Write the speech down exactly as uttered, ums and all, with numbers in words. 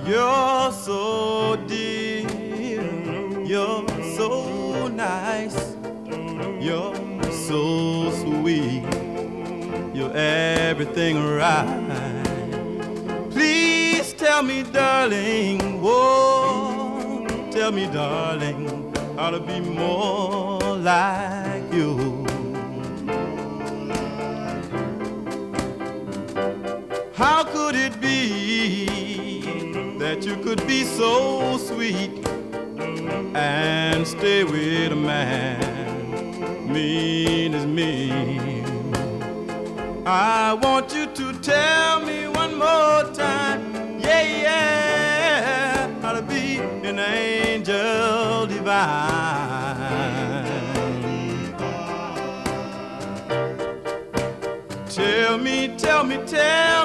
You're so dear, you're so nice, you're so sweet, you're everything right. Please tell me, darling, whoa, tell me, darling, how to be more like you. How could it be that you could be so sweet and stay with a man mean as me? I want you to tell me one more time, yeah, yeah, how to be an angel divine. Tell me, tell me, tell